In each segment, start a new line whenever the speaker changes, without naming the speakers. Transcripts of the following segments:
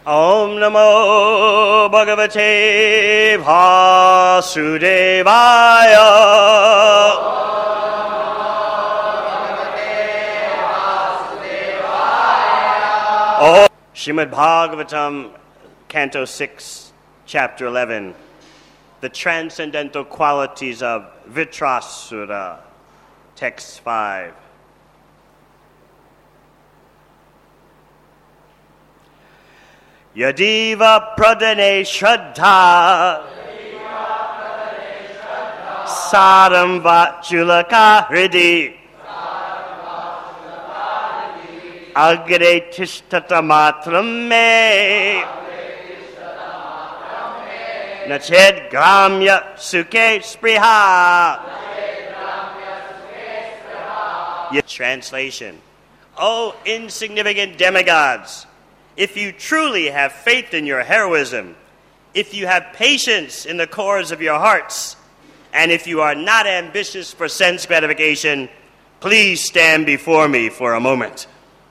Om Namo Bhagavate Vasudevaya. Oh, Srimad Bhagavatam, Canto 6, Chapter 11. The Transcendental Qualities of Vritrasura. Text 5. Yadiva pradane shraddha Saram vachulaka hridi Agre tishtata matram me Nached gramya sukhe spriha. Translation. O insignificant demigods, if you truly have faith in your heroism, if you have patience in the cores of your hearts, and if you are not ambitious for sense gratification, please stand before me for a moment.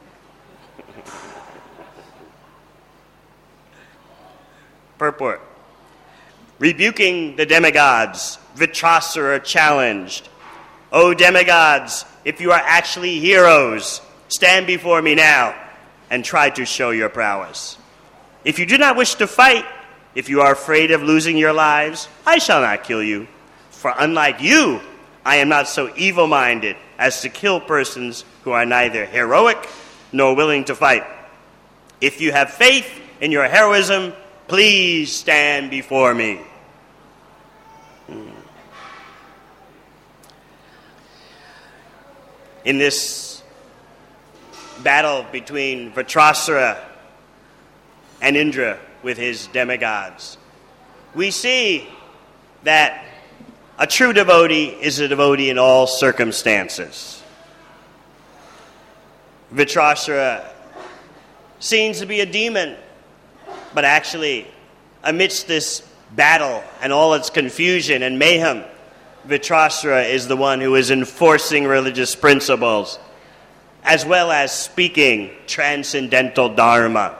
Purport. Rebuking the demigods, Vritrasura challenged, O demigods, if you are actually heroes, stand before me now and try to show your prowess. If you do not wish to fight, if you are afraid of losing your lives, I shall not kill you. For unlike you, I am not so evil-minded as to kill persons who are neither heroic nor willing to fight. If you have faith in your heroism, please stand before me. In this battle between Vritrasura and Indra with his demigods, we see that a true devotee is a devotee in all circumstances. Vritrasura seems to be a demon, but actually, amidst this battle and all its confusion and mayhem, Vritrasura is the one who is enforcing religious principles, as well as speaking transcendental dharma.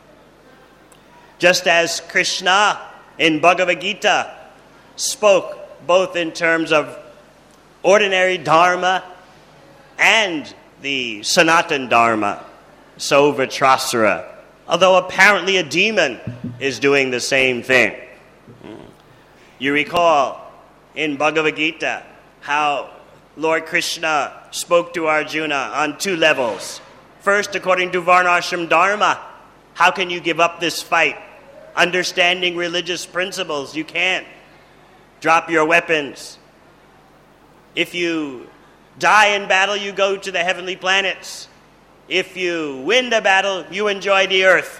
Just as Krishna in Bhagavad Gita spoke both in terms of ordinary dharma and the Sanatan dharma, so Vritrasura, although apparently a demon, is doing the same thing. You recall in Bhagavad Gita how Lord Krishna spoke to Arjuna on two levels. First, according to Varnashram Dharma, how can you give up this fight? Understanding religious principles, you can't. Drop your weapons. If you die in battle, you go to the heavenly planets. If you win the battle, you enjoy the earth.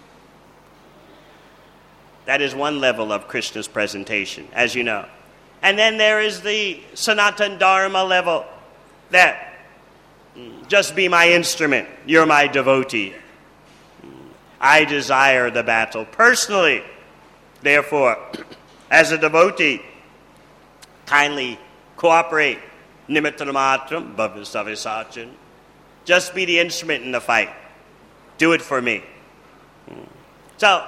That is one level of Krishna's presentation, as you know. And then there is the Sanatan Dharma level, that just be my instrument, you're my devotee. I desire the battle personally. Therefore, as a devotee, kindly cooperate. Nimittanamatram bhavisavisachan. Just be the instrument in the fight. Do it for me. So,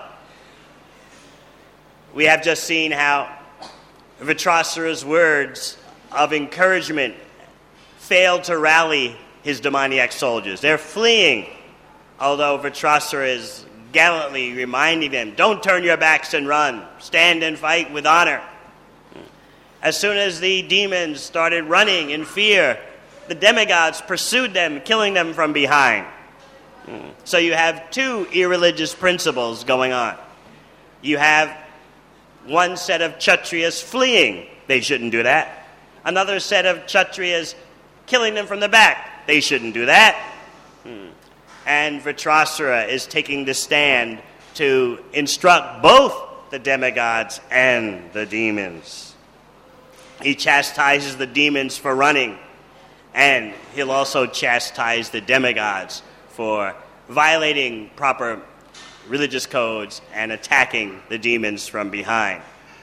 we have just seen how Vritrasura's words of encouragement failed to rally his demoniac soldiers. They're fleeing, although Vritrasura is gallantly reminding them, don't turn your backs and run. Stand and fight with honor. As soon as the demons started running in fear, the demigods pursued them, killing them from behind. So you have two irreligious principles going on. You have one set of Kshatriyas fleeing. They shouldn't do that. Another set of Kshatriyas killing them from the back. They shouldn't do that. And Vritrasura is taking the stand to instruct both the demigods and the demons. He chastises the demons for running, and he'll also chastise the demigods for violating proper religious codes and attacking the demons from behind.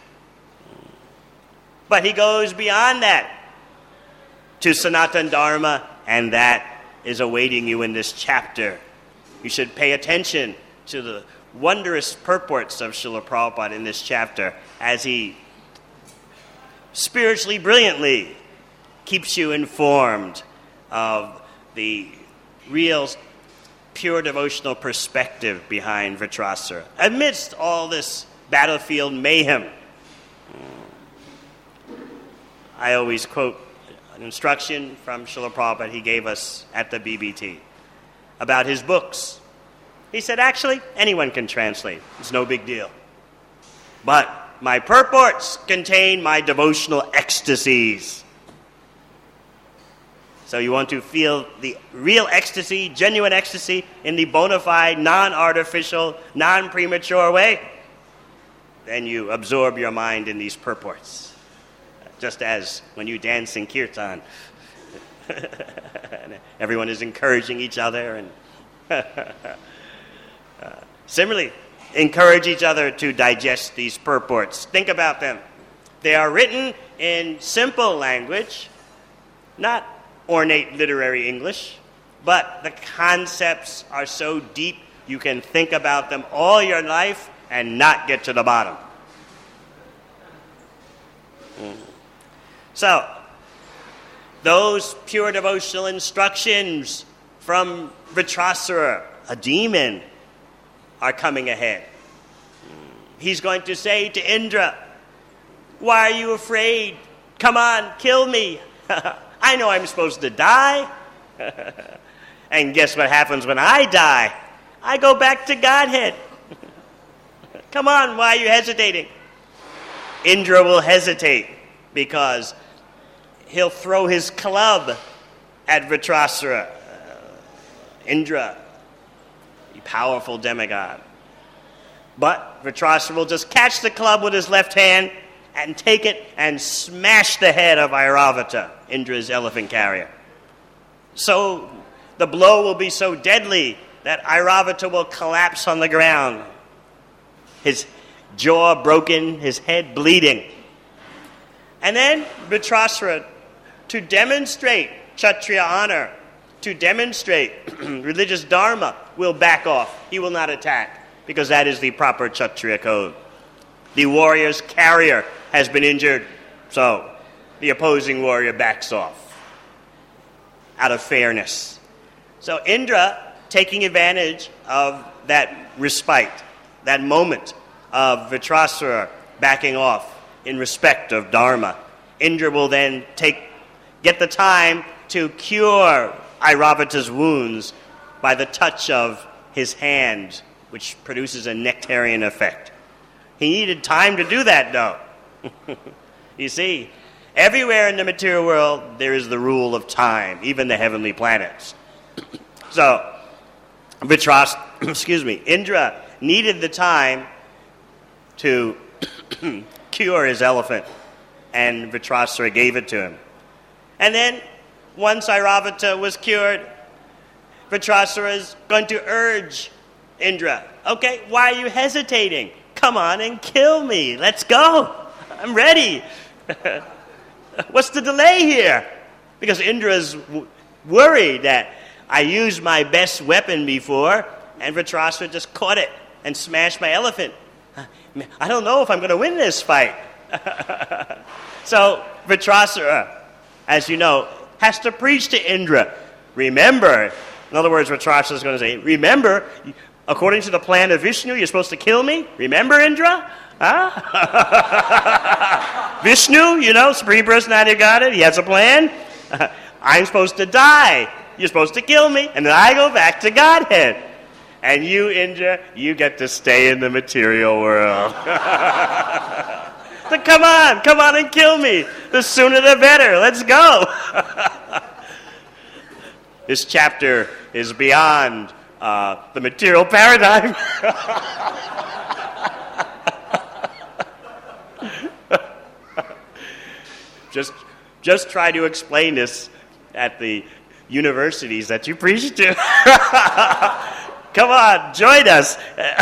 But he goes beyond that to Sanatan Dharma, and that is awaiting you in this chapter. You should pay attention to the wondrous purports of Srila Prabhupada in this chapter as he spiritually brilliantly keeps you informed of the real pure devotional perspective behind Vritrasura amidst all this battlefield mayhem. I always quote an instruction from Srila Prabhupada he gave us at the BBT about his books. He said, actually, anyone can translate. It's no big deal. But my purports contain my devotional ecstasies. So you want to feel the real ecstasy, genuine ecstasy, in the bona fide, non-artificial, non-premature way? Then you absorb your mind in these purports. Just as when you dance in kirtan. Everyone is encouraging each other. And similarly, encourage each other to digest these purports. Think about them. They are written in simple language, not ornate literary English, but the concepts are so deep you can think about them all your life and not get to the bottom. So, those pure devotional instructions from Vritrasura, a demon, are coming ahead. He's going to say to Indra, why are you afraid? Come on, kill me. I know I'm supposed to die. And guess what happens when I die? I go back to Godhead. Come on, why are you hesitating? Indra will hesitate because he'll throw his club at Vritrasura. Indra, the powerful demigod. But Vritrasura will just catch the club with his left hand and take it and smash the head of Airavata, Indra's elephant carrier. So the blow will be so deadly that Airavata will collapse on the ground, his jaw broken, his head bleeding. And then Vritrasura, to demonstrate Kshatriya honor, to demonstrate religious dharma, will back off. He will not attack, because that is the proper Kshatriya code. The warrior's carrier has been injured, so the opposing warrior backs off out of fairness. So Indra, taking advantage of that respite, that moment of Vritrasura backing off in respect of dharma, Indra will then get the time to cure Airavata's wounds by the touch of his hand, which produces a nectarian effect. He needed time to do that, though. You see, everywhere in the material world, there is the rule of time, even the heavenly planets. So, Indra needed the time to cure his elephant, and Vritrasura gave it to him. And then, once Airavata was cured, Vritrasura is going to urge Indra, okay, why are you hesitating? Come on and kill me. Let's go. I'm ready. What's the delay here? Because Indra's worried that I used my best weapon before, and Vritrasura just caught it and smashed my elephant. I don't know if I'm going to win this fight. So Vritrasura, as you know, has to preach to Indra. Remember, in other words, Vritrasura is going to say, remember, according to the plan of Vishnu, you're supposed to kill me? Remember, Indra? Huh? Vishnu, Supreme Personality of Godhead, he has a plan. I'm supposed to die. You're supposed to kill me, and then I go back to Godhead. And you, Indra, you get to stay in the material world. So come on and kill me. The sooner the better. Let's go. This chapter is beyond the material paradigm. Just try to explain this at the universities that you preach to. Come on, join us.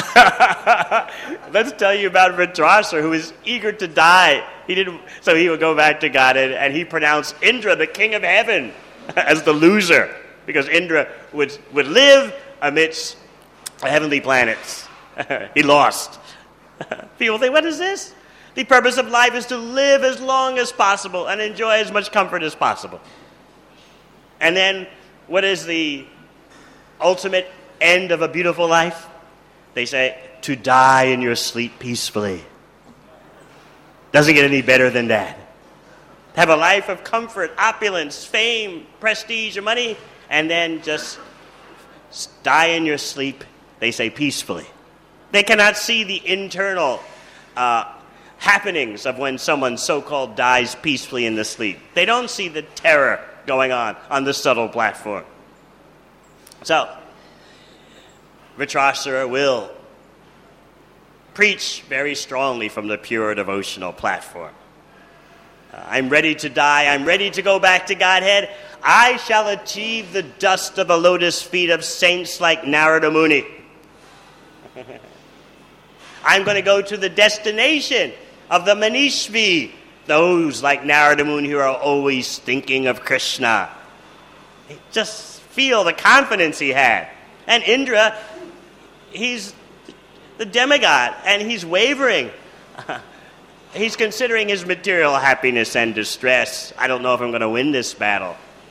Let's tell you about Vritrasura, who was eager to die. So he would go back to God, and he pronounced Indra, the king of heaven, as the loser, because Indra would live amidst heavenly planets, He lost. People think, what is this? The purpose of life is to live as long as possible and enjoy as much comfort as possible. And then, what is the ultimate end of a beautiful life? They say, to die in your sleep peacefully. Doesn't get any better than that. Have a life of comfort, opulence, fame, prestige, or money, and then just die in your sleep, they say, peacefully. They cannot see the internal happenings of when someone so-called dies peacefully in the sleep. They don't see the terror going on the subtle platform. So, Vritrasura will preach very strongly from the pure devotional platform. I'm ready to die. I'm ready to go back to Godhead. I shall achieve the dust of the lotus feet of saints like Narada Muni. I'm going to go to the destination of the Manishvi, those like Narada Muni who are always thinking of Krishna. Just feel the confidence he had. And Indra, he's the demigod, and he's wavering. He's considering his material happiness and distress. I don't know if I'm going to win this battle.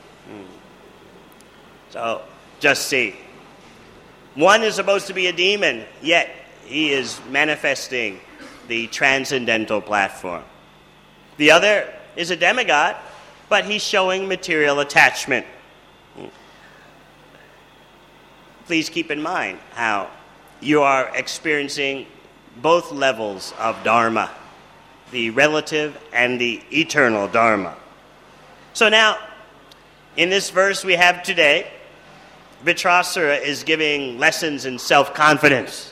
So, just see. One is supposed to be a demon, yet he is manifesting the transcendental platform. The other is a demigod, but he's showing material attachment. Please keep in mind how you are experiencing both levels of Dharma, the relative and the eternal Dharma. So now, in this verse we have today, Vritrasura is giving lessons in self-confidence.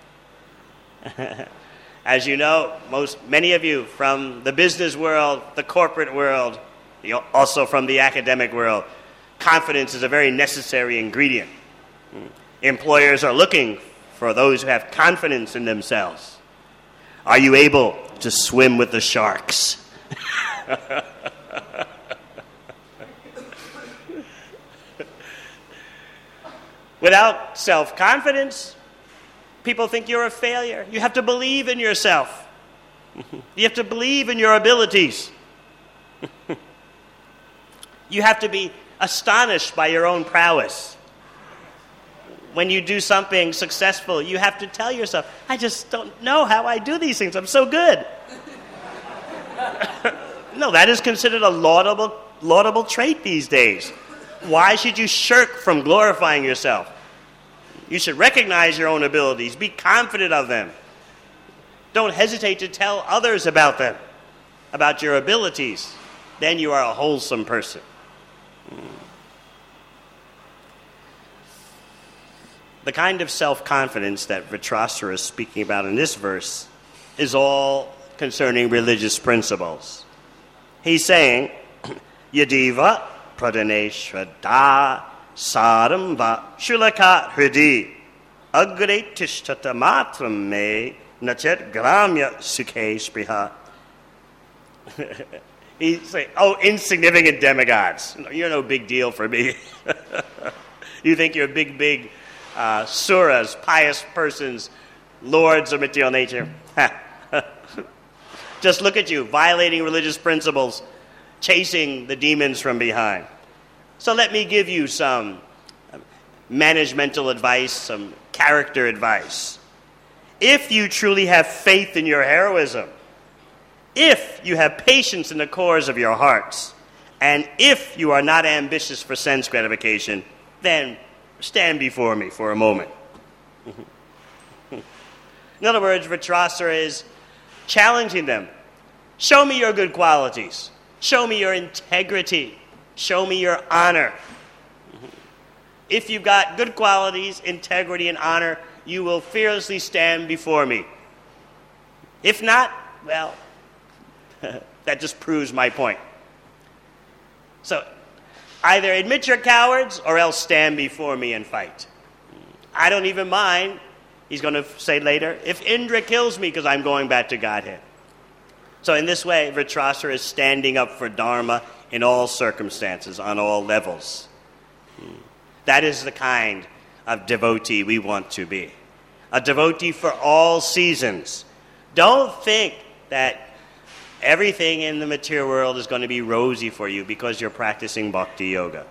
As you know, many of you from the business world, the corporate world, also from the academic world, confidence is a very necessary ingredient. Employers are looking for those who have confidence in themselves. Are you able to swim with the sharks? Without self-confidence, people think you're a failure. You have to believe in yourself. You have to believe in your abilities. You have to be astonished by your own prowess. When you do something successful, you have to tell yourself, I just don't know how I do these things. I'm so good. No, that is considered a laudable trait these days. Why should you shirk from glorifying yourself? You should recognize your own abilities. Be confident of them. Don't hesitate to tell others about them, about your abilities. Then you are a wholesome person. The kind of self-confidence that Vritrasura is speaking about in this verse is all concerning religious principles. He's saying, Yadiva pradane shraddha saramba shulaka hridi agre tishtata matram me nachet gramya sukhe spriha. He's saying, oh, insignificant demigods. You're no big deal for me. You think you're big suras, pious persons, lords of material nature. Just look at you, violating religious principles, chasing the demons from behind. So let me give you some managemental advice, some character advice. If you truly have faith in your heroism, if you have patience in the cores of your hearts, and if you are not ambitious for sense gratification, then stand before me for a moment. In other words, Vritrasura is challenging them. Show me your good qualities. Show me your integrity. Show me your honor. If you've got good qualities, integrity, and honor, you will fearlessly stand before me. If not, well, that just proves my point. So, either admit you're cowards or else stand before me and fight. I don't even mind, he's going to say later, if Indra kills me because I'm going back to Godhead. So in this way, Vritrasura is standing up for Dharma in all circumstances, on all levels. That is the kind of devotee we want to be. a devotee for all seasons. Don't think that everything in the material world is going to be rosy for you because you're practicing bhakti yoga.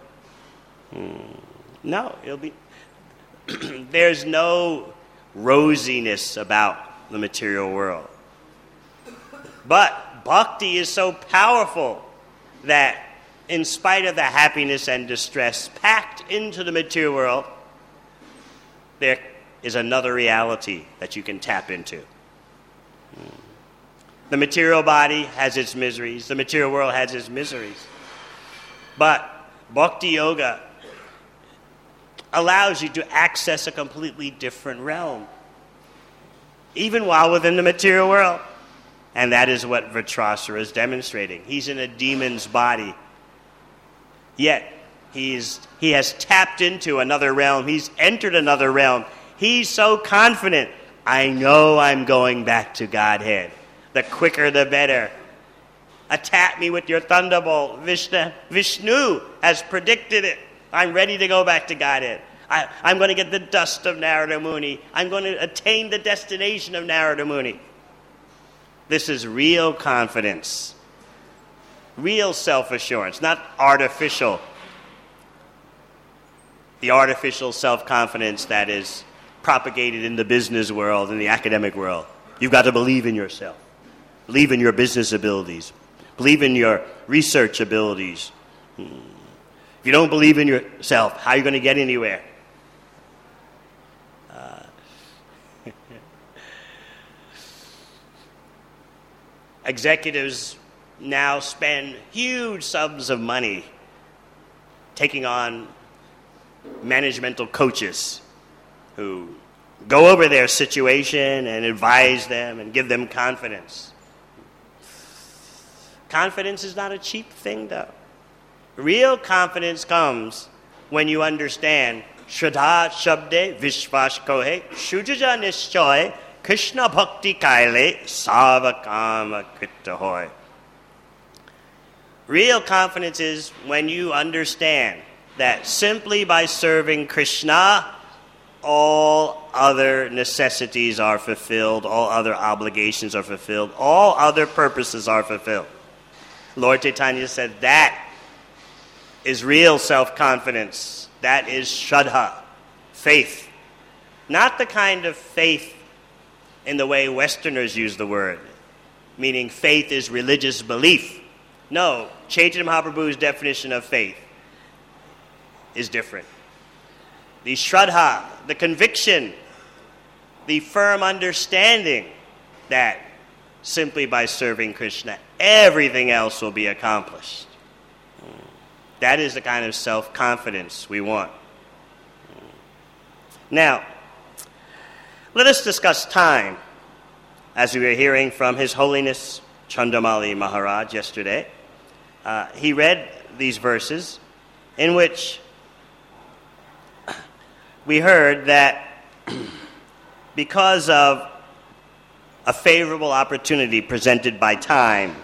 No, it'll be. There's no rosiness about the material world. But bhakti is so powerful that in spite of the happiness and distress packed into the material world, there is another reality that you can tap into. The material body has its miseries. The material world has its miseries. But bhakti yoga allows you to access a completely different realm, even while within the material world. And that is what Vritrasura is demonstrating. He's in a demon's body. Yet, he has tapped into another realm. He's entered another realm. He's so confident. I know I'm going back to Godhead. The quicker, the better. Attack me with your thunderbolt. Vishnu has predicted it. I'm ready to go back to Godhead. I'm going to get the dust of Narada Muni. I'm going to attain the destination of Narada Muni. This is real confidence. Real self-assurance, not artificial. The artificial self-confidence that is propagated in the business world, in the academic world. You've got to believe in yourself. Believe in your business abilities. Believe in your research abilities. If you don't believe in yourself, how are you going to get anywhere? Executives now spend huge sums of money taking on managemental coaches who go over their situation and advise them and give them confidence. Confidence is not a cheap thing, though. Real confidence comes when you understand Shraddha Shabde Vishwas Kohe Shujaja Nishchoy Krishna Bhakti Kaile Savakama Kritta Hoy. Real confidence is when you understand that simply by serving Krishna, all other necessities are fulfilled, all other obligations are fulfilled, all other purposes are fulfilled. Lord Chaitanya said that is real self-confidence. That is Shraddha, faith. Not the kind of faith in the way Westerners use the word, meaning faith is religious belief. No, Chaitanya Mahaprabhu's definition of faith is different. The Shraddha, the conviction, the firm understanding that simply by serving Krishna, everything else will be accomplished. That is the kind of self-confidence we want. Now, let us discuss time, as we were hearing from His Holiness Chandamali Maharaj yesterday. He read these verses in which we heard that because of a favorable opportunity presented by time,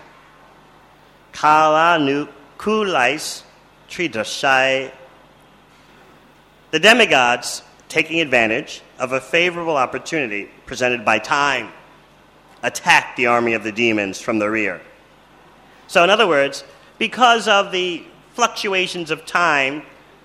Kala nu kulais tridashai, the demigods, taking advantage of a favorable opportunity presented by time, attacked the army of the demons from the rear. So in other words, because of the fluctuations of time,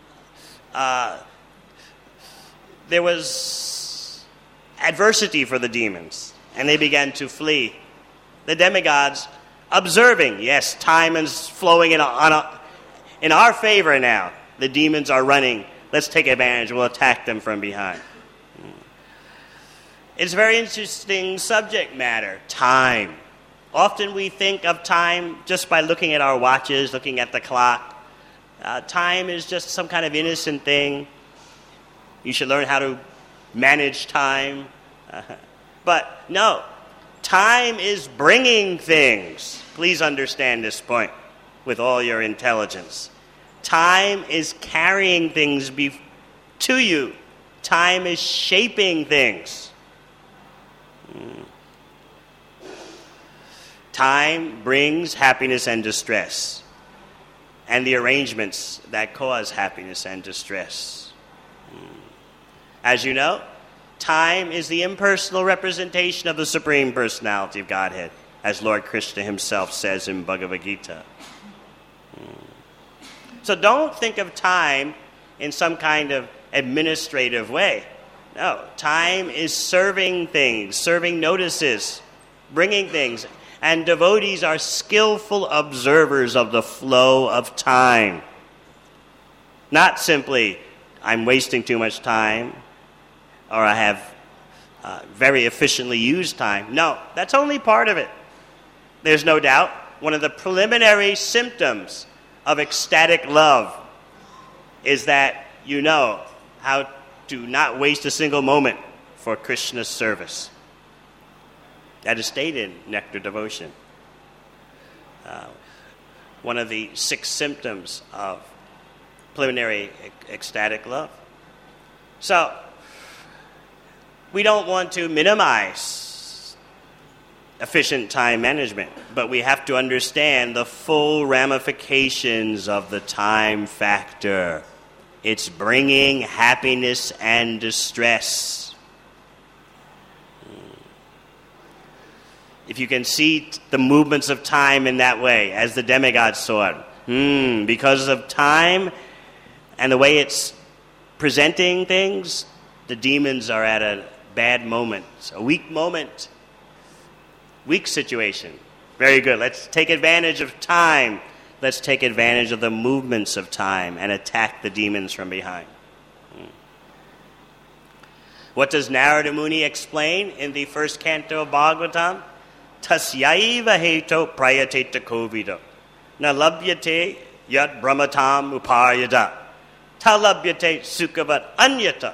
there was adversity for the demons, and they began to flee. The demigods, observing, yes, time is flowing in our favor now. The demons are running. Let's take advantage. We'll attack them from behind. It's a very interesting subject matter, time. Often we think of time just by looking at our watches, looking at the clock. Time is just some kind of innocent thing. You should learn how to manage time. But no, time is bringing things. Please understand this point with all your intelligence. Time is carrying things to you. Time is shaping things. Time brings happiness and distress, and the arrangements that cause happiness and distress. As you know, Time is the impersonal representation of the Supreme Personality of Godhead, as Lord Krishna himself says in Bhagavad Gita. So don't think of time in some kind of administrative way. No, time is serving things, serving notices, bringing things. And devotees are skillful observers of the flow of time. Not simply, I'm wasting too much time, or I have very efficiently used time. No, that's only part of it. There's no doubt one of the preliminary symptoms of ecstatic love is that you know how to not waste a single moment for Krishna's service. That is stated in Nectar Devotion. One of the 6 symptoms of preliminary ecstatic love. So, we don't want to minimize efficient time management, but we have to understand the full ramifications of the time factor. It's bringing happiness and distress. If you can see the movements of time in that way, as the demigods saw it, because of time and the way it's presenting things, the demons are at a bad moment, a weak moment, weak situation. Very good. Let's take advantage of time. Let's take advantage of the movements of time and attack the demons from behind. What does Narada Muni explain in the first canto of Bhagavatam? Tasyaiva heto prayateta kovido na labhyate yat brahmatam upayada talabhyate sukhavat anyata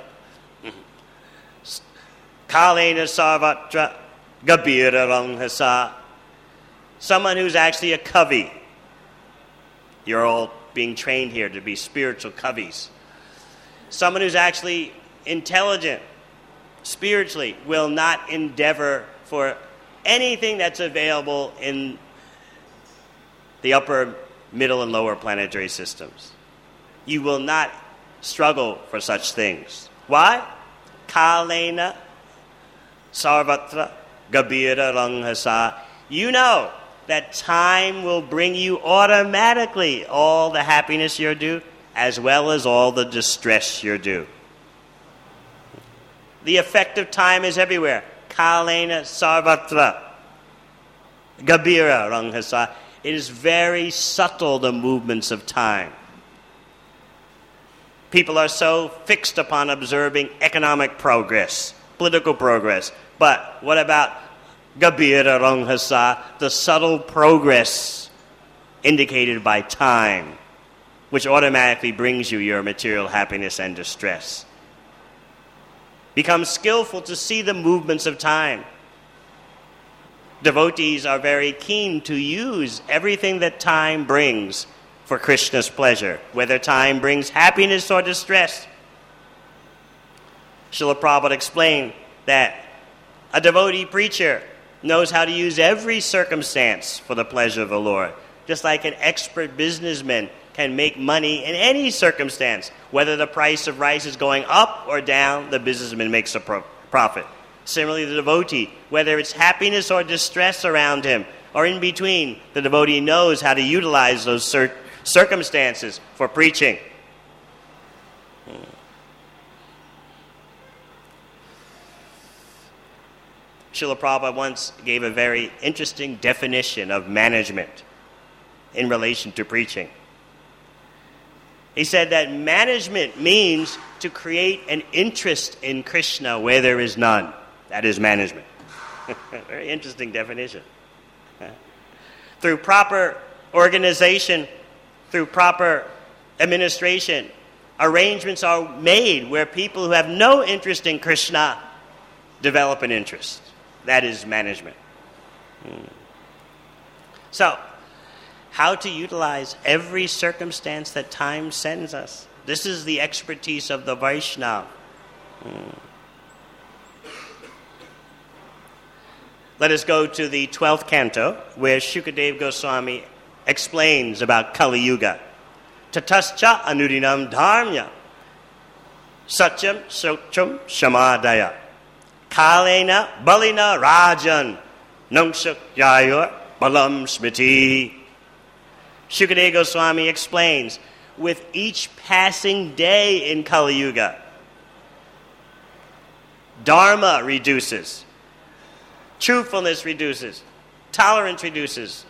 kalena sarvatra gabira ranghasa. Someone who's actually a kavi. You're all being trained here to be spiritual kavis. Someone who's actually intelligent spiritually will not endeavor for anything that's available in the upper, middle, and lower planetary systems. You will not struggle for such things. Why? Kalena sarvatra gabira ranghasa. You know that time will bring you automatically all the happiness you're due, as well as all the distress you're due. The effect of time is everywhere. Kalena sarvatra gabira ranghasa. It is very subtle, the movements of time. People are so fixed upon observing economic progress, political progress. But what about gabira ranghasa, the subtle progress indicated by time, which automatically brings you your material happiness and distress? Become skillful to see the movements of time. Devotees are very keen to use everything that time brings for Krishna's pleasure, whether time brings happiness or distress. Srila Prabhupada explained that a devotee preacher knows how to use every circumstance for the pleasure of the Lord, just like an expert businessman can make money in any circumstance. Whether the price of rice is going up or down, the businessman makes a profit. Similarly, the devotee, whether it's happiness or distress around him, or in between, the devotee knows how to utilize those circumstances for preaching. Srila Prabhupada once gave a very interesting definition of management in relation to preaching. He said that management means to create an interest in Krishna where there is none. That is management. Very interesting definition. Through proper organization, through proper administration, arrangements are made where people who have no interest in Krishna develop an interest. That is management. So, how to utilize every circumstance that time sends us. This is the expertise of the Vaishnava. Let us go to the 12th canto, where Shukadeva Goswami explains about Kali Yuga. Tatascha anudinam dharmya satyam shokcham shamadaya Kalena Balina Rajan Nongshuk Yayor Balam Smriti. Shukadeva Goswami explains, with each passing day in Kali Yuga, Dharma reduces, truthfulness reduces, tolerance reduces,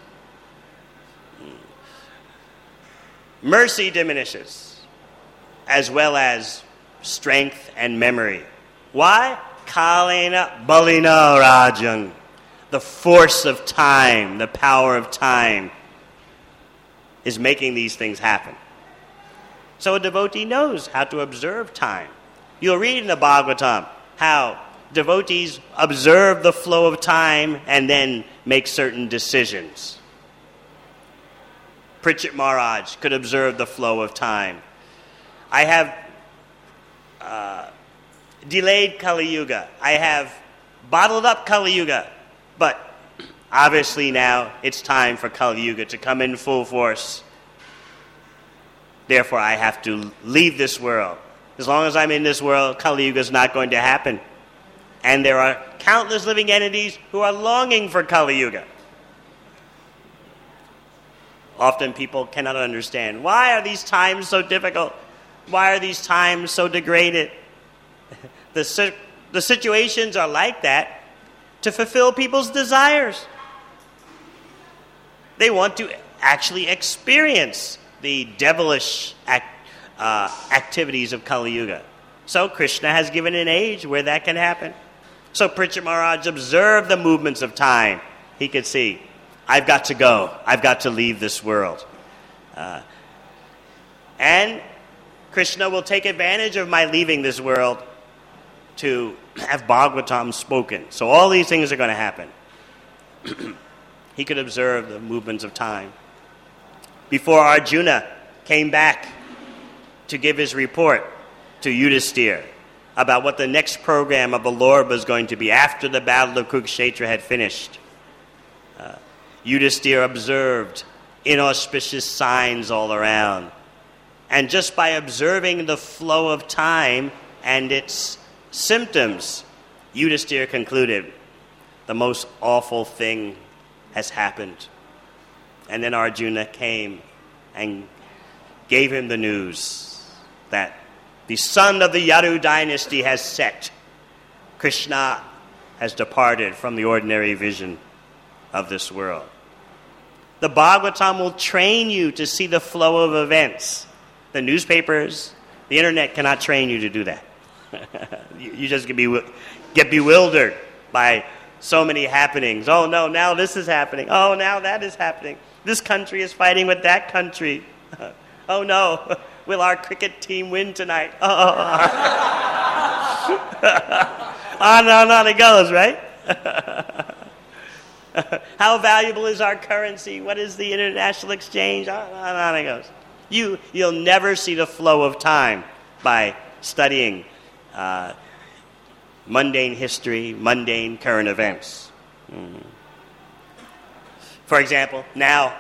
mercy diminishes, as well as strength and memory. Why? Kalena Balina Rajan. The force of time, the power of time is making these things happen. So a devotee knows how to observe time. You'll read in the Bhagavatam how devotees observe the flow of time and then make certain decisions. Pritchett Maharaj could observe the flow of time. I have delayed Kali Yuga. I have bottled up Kali Yuga. But obviously now it's time for Kali Yuga to come in full force. Therefore, I have to leave this world. As long as I'm in this world, Kali Yuga is not going to happen. And there are countless living entities who are longing for Kali Yuga. Often people cannot understand, why are these times so difficult? Why are these times so degraded? The situations are like that to fulfill people's desires. They want to actually experience the devilish activities of Kali Yuga. So Krishna has given an age where that can happen. So Pritchett Maharaj observed the movements of time. He could see, I've got to go. I've got to leave this world. And Krishna will take advantage of my leaving this world to have Bhagavatam spoken. So all these things are going to happen. He could observe the movements of time. Before Arjuna came back to give his report to Yudhisthira about what the next program of the Lord was going to be after the battle of Kurukshetra had finished, Yudhisthira observed inauspicious signs all around. And just by observing the flow of time and its symptoms, Yudhisthira concluded, the most awful thing has happened. And then Arjuna came and gave him the news that the sun of the Yadu dynasty has set. Krishna has departed from the ordinary vision of this world. The Bhagavatam will train you to see the flow of events. The newspapers, the internet cannot train you to do that. You just get bewildered by so many happenings. Oh no, now this is happening. Oh, now that is happening. This country is fighting with that country. Oh no, will our cricket team win tonight? On and on it goes, right? How valuable is our currency? What is the international exchange? On and on it goes. You'll never see the flow of time by studying mundane history, mundane current events. For example, now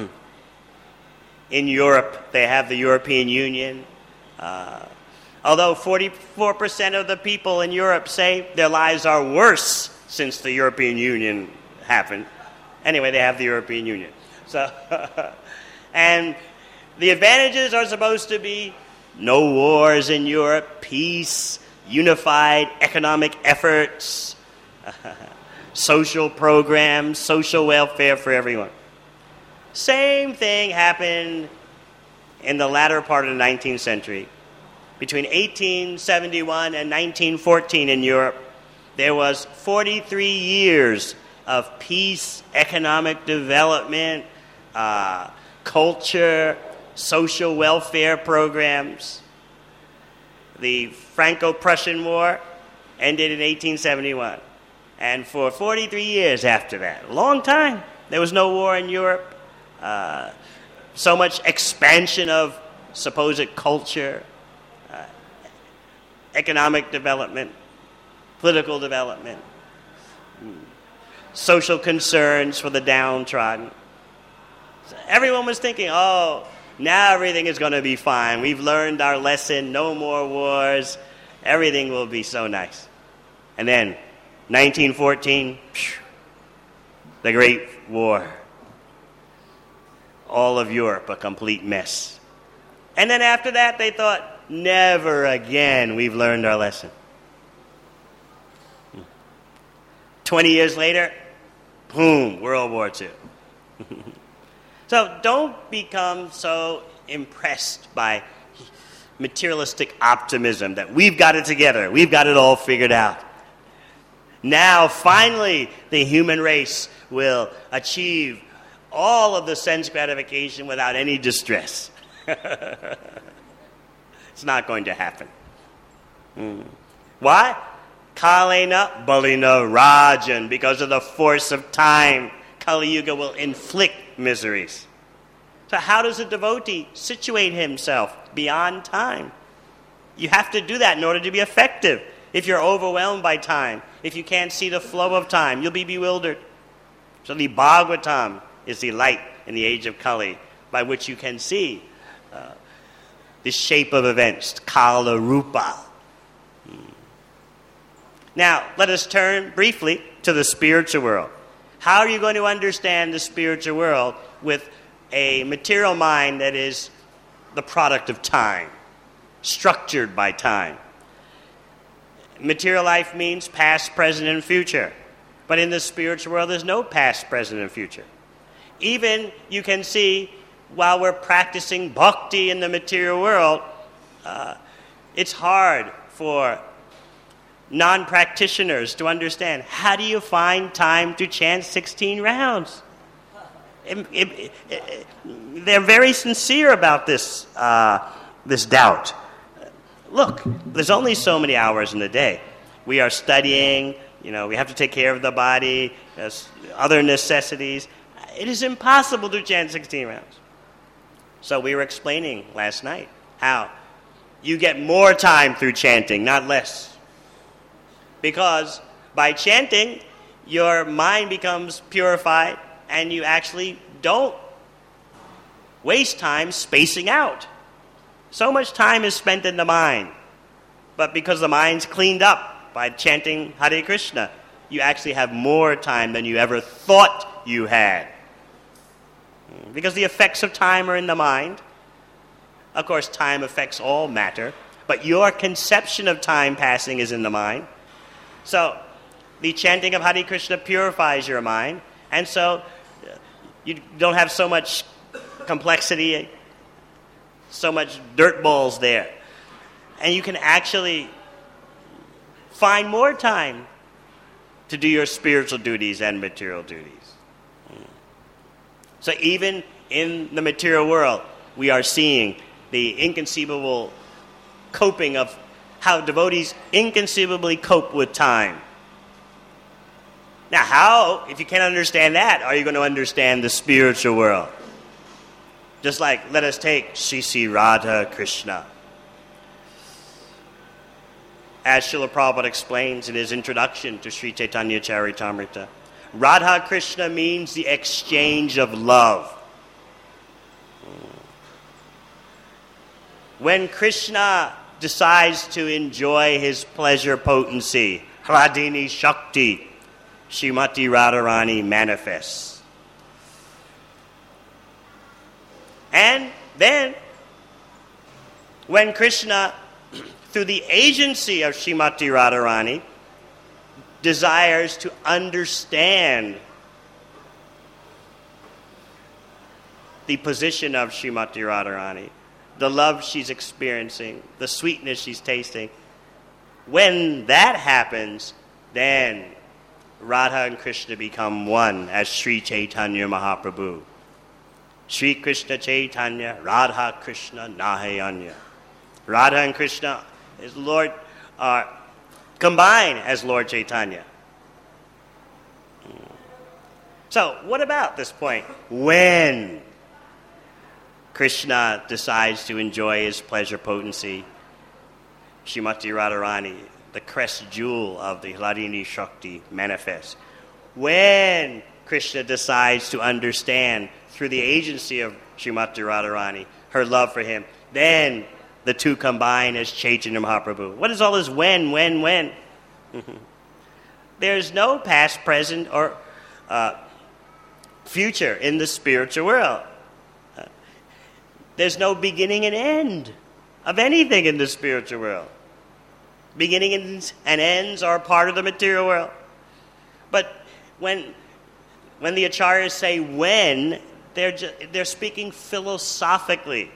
in Europe, they have the European Union. Although 44% of the people in Europe say their lives are worse since the European Union happened. Anyway, they have the European Union. So, and the advantages are supposed to be no wars in Europe, peace, unified economic efforts, social programs, social welfare for everyone. Same thing happened in the latter part of the 19th century. Between 1871 and 1914 in Europe, there was 43 years of peace, economic development, culture, social welfare programs. The Franco-Prussian War ended in 1871. And for 43 years after that, a long time, there was no war in Europe. So much expansion of supposed culture, economic development, political development, social concerns for the downtrodden. So everyone was thinking, oh, now everything is going to be fine. We've learned our lesson, no more wars, everything will be so nice. And then 1914, the Great War. All of Europe a complete mess. And then after that, they thought, never again, we've learned our lesson. 20 years later, boom, World War II. So don't become so impressed by materialistic optimism that we've got it together, we've got it all figured out. Now, finally, the human race will achieve all of the sense gratification without any distress. It's not going to happen. Why? Kalena balina rajan. Because of the force of time, Kali Yuga will inflict miseries. So how does a devotee situate himself beyond time? You have to do that in order to be effective. If you're overwhelmed by time, if you can't see the flow of time, you'll be bewildered. So the Bhagavatam is the light in the age of Kali by which you can see the shape of events, Kala Rupa. Now, let us turn briefly to the spiritual world. How are you going to understand the spiritual world with a material mind that is the product of time, structured by time? Material life means past, present, and future. But in the spiritual world, there's no past, present, and future. Even you can see while we're practicing bhakti in the material world, it's hard for non-practitioners to understand. How do you find time to chant 16 rounds? They're very sincere about this doubt. Look, there's only so many hours in the day. We are studying, we have to take care of the body, there's other necessities. It is impossible to chant 16 rounds. So we were explaining last night how you get more time through chanting, not less. Because by chanting, your mind becomes purified and you actually don't waste time spacing out. So much time is spent in the mind. But because the mind's cleaned up by chanting Hare Krishna, you actually have more time than you ever thought you had. Because the effects of time are in the mind. Of course, time affects all matter, but your conception of time passing is in the mind. So, the chanting of Hare Krishna purifies your mind, and so you don't have so much complexity, so much dirt balls there. And you can actually find more time to do your spiritual duties and material duties. So even in the material world, we are seeing the inconceivable coping of how devotees inconceivably cope with time. Now how, if you can't understand that, are you going to understand the spiritual world? Just like, let us take Sri Radha Krishna. As Srila Prabhupada explains in his introduction to Sri Chaitanya Charitamrita, Radha Krishna means the exchange of love. When Krishna decides to enjoy his pleasure potency, Hladini Shakti, Srimati Radharani manifests. And then, when Krishna, through the agency of Srimati Radharani, desires to understand the position of Srimati Radharani, the love she's experiencing, the sweetness she's tasting, when that happens, then Radha and Krishna become one as Sri Chaitanya Mahaprabhu. Sri Krishna Chaitanya, Radha Krishna Nahayanya. Radha and Krishna, his Lord, are combined as Lord Chaitanya. So, what about this point? When Krishna decides to enjoy his pleasure potency, Srimati Radharani, the crest jewel of the Hladini Shakti, manifests. When Krishna decides to understand through the agency of Srimati Radharani her love for him, then the two combine as Chaitanya Mahaprabhu. What is all this when? there's no past, present, or future in the spiritual world. There's no beginning and end of anything in the spiritual world. Beginnings and ends are part of the material world. But when the acharyas say when, they're speaking philosophically,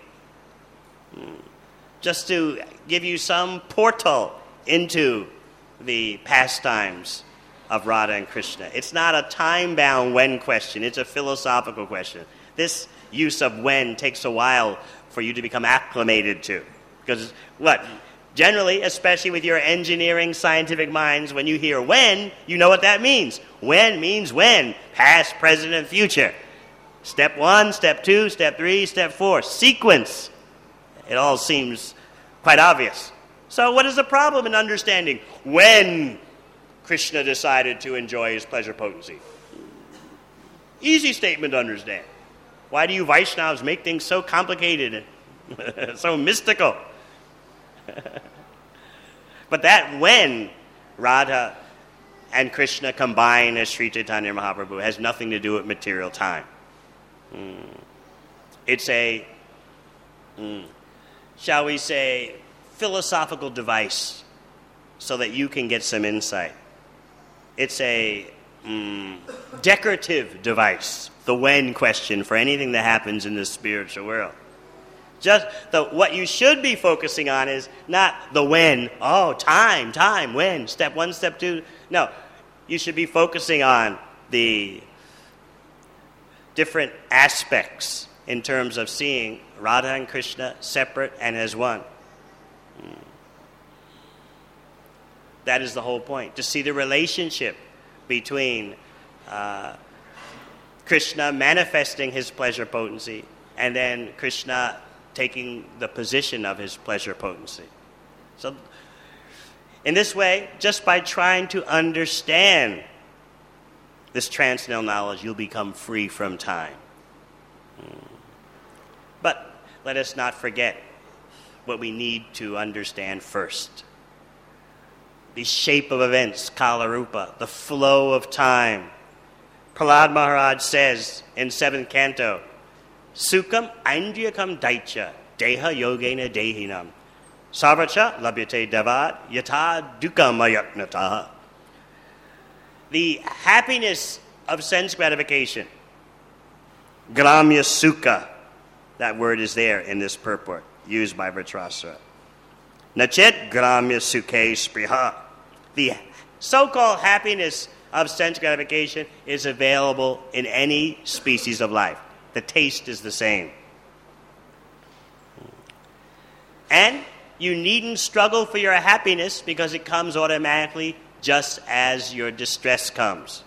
just to give you some portal into the pastimes of Radha and Krishna. It's not a time-bound when question. It's a philosophical question. This use of when takes a while for you to become acclimated to. Because generally, especially with your engineering scientific minds, when you hear when, you know what that means. When means when. Past, present, and future. Step 1, step 2, step 3, step 4. Sequence. It all seems quite obvious. So what is the problem in understanding when Krishna decided to enjoy his pleasure potency? Easy statement to understand. Why do you Vaishnavas make things so complicated and so mystical? But that when Radha and Krishna combine as Sri Chaitanya Mahaprabhu has nothing to do with material time. It's a, shall we say, philosophical device so that you can get some insight. It's a decorative device, the when question for anything that happens in the spiritual world. Just what you should be focusing on is not the when, time, when, step 1, step 2. No, you should be focusing on the different aspects in terms of seeing Radha and Krishna separate and as one. That is the whole point, to see the relationship between Krishna manifesting his pleasure potency and then Krishna taking the position of his pleasure potency. So in this way, just by trying to understand this transcendental knowledge, you'll become free from time. But let us not forget what we need to understand first. The shape of events, Kala Rupa, the flow of time. Prahlad Maharaj says in 7th canto, Sukham Aindriyakam Daicha Deha Yogena Dehinam Sarvacha Labhyate Devat Yatha Dukam Ayaknataha. The happiness of sense gratification, Gramya Sukha, that word is there in this purport used by Vritrasura. Nachet Gramya Sukhe Spriha. The so-called happiness of sense gratification is available in any species of life. The taste is the same. And you needn't struggle for your happiness because it comes automatically just as your distress comes.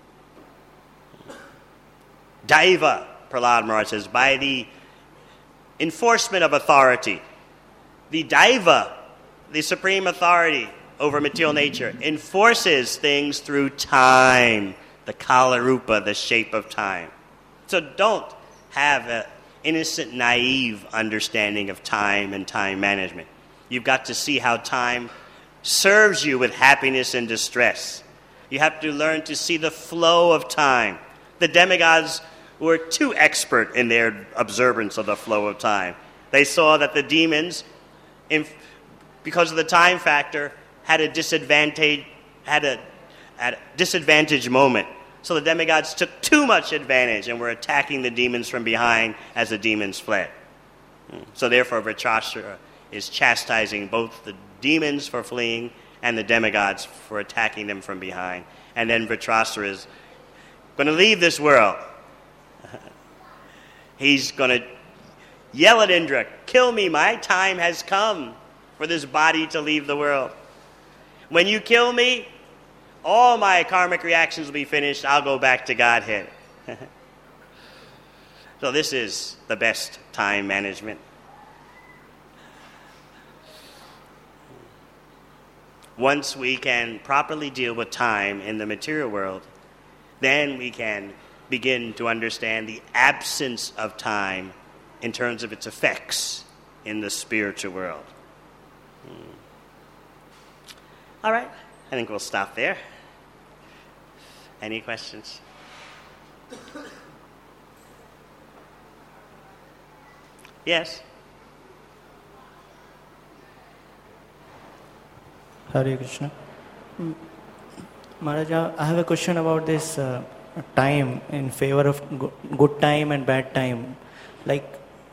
Daiva, Prahlad Maharaj says, by the enforcement of authority. The Daiva, the supreme authority over material nature, enforces things through time, the Kala Rupa, the shape of time. So don't have an innocent, naive understanding of time and time management. You've got to see how time serves you with happiness and distress. You have to learn to see the flow of time. The demigods were too expert in their observance of the flow of time. They saw that the demons, because of the time factor, had a disadvantage moment. So the demigods took too much advantage and were attacking the demons from behind as the demons fled. So therefore Vritrasura is chastising both the demons for fleeing and the demigods for attacking them from behind. And then Vritrasura is going to leave this world. He's going to yell at Indra, "Kill me, my time has come for this body to leave the world. When you kill me, all my karmic reactions will be finished. I'll go back to Godhead." So this is the best time management. Once we can properly deal with time in the material world, then we can begin to understand the absence of time in terms of its effects in the spiritual world. All right, I think we'll stop there. Any questions? Yes.
Hare Krishna. Maharaj, I have a question about this time in favor of good time and bad time. Like,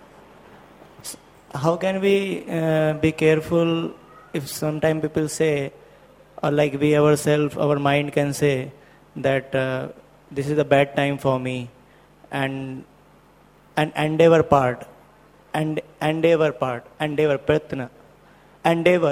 how can we be careful if sometimes people say, or like we ourselves, our mind can say that this is a bad time for me, and endeavor pratna, endeavor,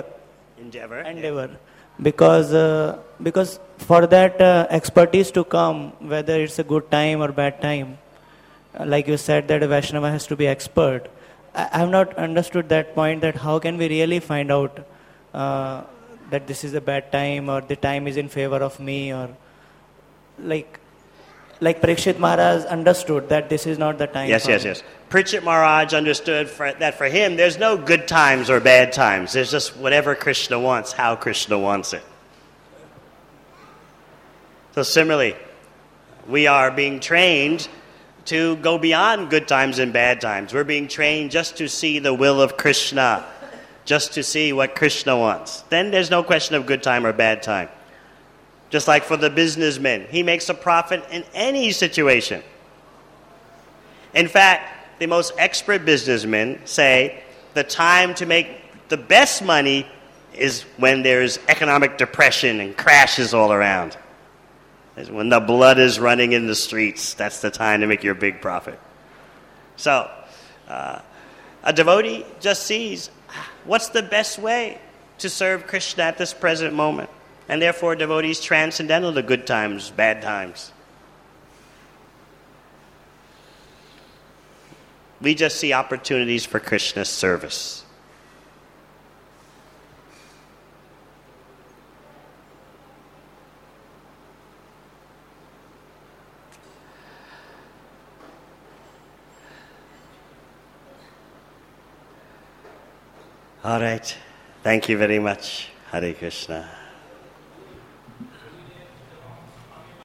because for that expertise to come, whether it's a good time or bad time, like you said that a Vaishnava has to be expert. I have not understood that point, that how can we really find out that this is a bad time or the time is in favor of me, or like Parikshit Maharaj understood that this is not the time.
Yes. Parikshit Maharaj understood that for him there's no good times or bad times. There's just whatever Krishna wants, how Krishna wants it. So similarly, we are being trained to go beyond good times and bad times. We're being trained just to see the will of Krishna, just to see what Krishna wants. Then there's no question of good time or bad time. Just like for the businessman, he makes a profit in any situation. In fact, the most expert businessmen say the time to make the best money is when there's economic depression and crashes all around. When the blood is running in the streets, that's the time to make your big profit. So, a devotee just sees what's the best way to serve Krishna at this present moment. And therefore, a devotee is transcendental to good times, bad times. We just see opportunities for Krishna's service. All right. Thank you very much. Hare Krishna.